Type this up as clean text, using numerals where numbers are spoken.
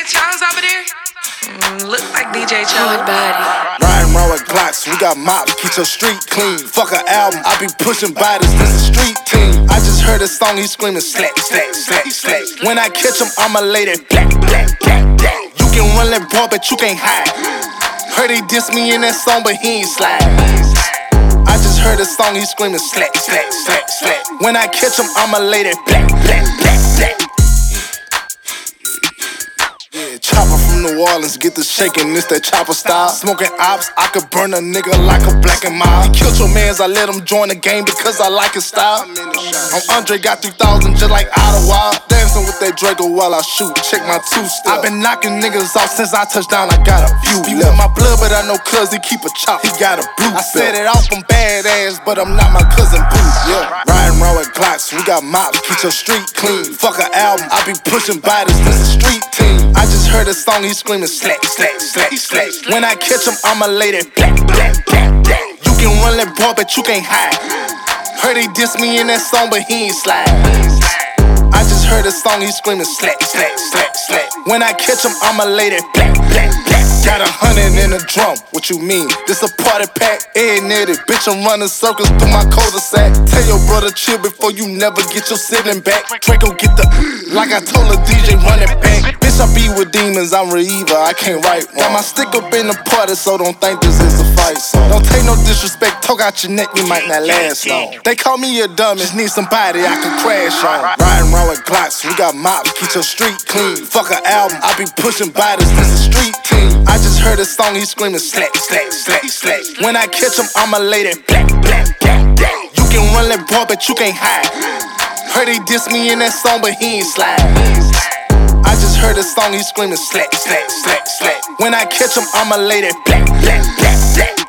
Charles over there? Look like DJ Charles. Riding around with Glocks, we got mops, keep your street clean. Fuck an album, I be pushing bodies, this a street team. I just heard a song, he screaming slack, slack, slack, slack. When I catch him, I'ma lay that black, black, black, black. You can run that ball, but you can't hide. Heard he diss me in that song, but he ain't slide. I just heard a song, he screaming slack, slack, slack, slack. When I catch him, I'ma lay that black, black, black, black. Yeah, chopper from New Orleans, get the shaking, it's that chopper style. Smoking ops, I could burn a nigga like a black and mild. He killed your mans, I let him join the game because I like his style. I'm Andre, got 3,000 just like Ottawa. Dancing with that Draco while I shoot, check my two-step. I been knocking niggas off since I touched down, I got a few. He with my blood, but I know cuz he keep a chop, he got a blue. I said it off, I'm badass, but I'm not my cousin Boo. Yeah, riding around with Glocks, we got mops, keep your street clean. Fuck an album, I be pushing bodies, this a street team. I just heard a song, he screaming slack, slack, slack, slack. When I catch him, I'ma lay that black, black, black, black. You can run that ball, but you can't hide. Heard he diss me in that song, but he ain't slide. I just heard a song, he screaming slack, slack, slack, slack. When I catch him, I'ma lay that black, black, black. Got 100 in a drum, what you mean? This a party pack, ain't it? Bitch, I'm running circles through my cul-de-sac. Tell your brother chill before you never get your sibling back. Draco get the, like I told the DJ, run it back. Bitch, I be with demons, I'm Reiva, I can't write. Got my stick up in the party, so don't think this is a fight song. Don't take no disrespect, talk out your neck, you might not last long. They call me a dummy, just need somebody I can crash on. Riding around with Glocks, we got mops, keep your street clean. Fuck an album, I be pushing bodies, this a street team. I just heard a song, he screaming slack, slack, slack, slack. When I catch him, I'ma lay that black, black, black, black. You can run that ball, but you can't hide. Heard he diss me in that song, but he ain't slide. I just heard a song, he screaming slack, slack, slack, slack. When I catch him, I'ma lay that black, black, black, black.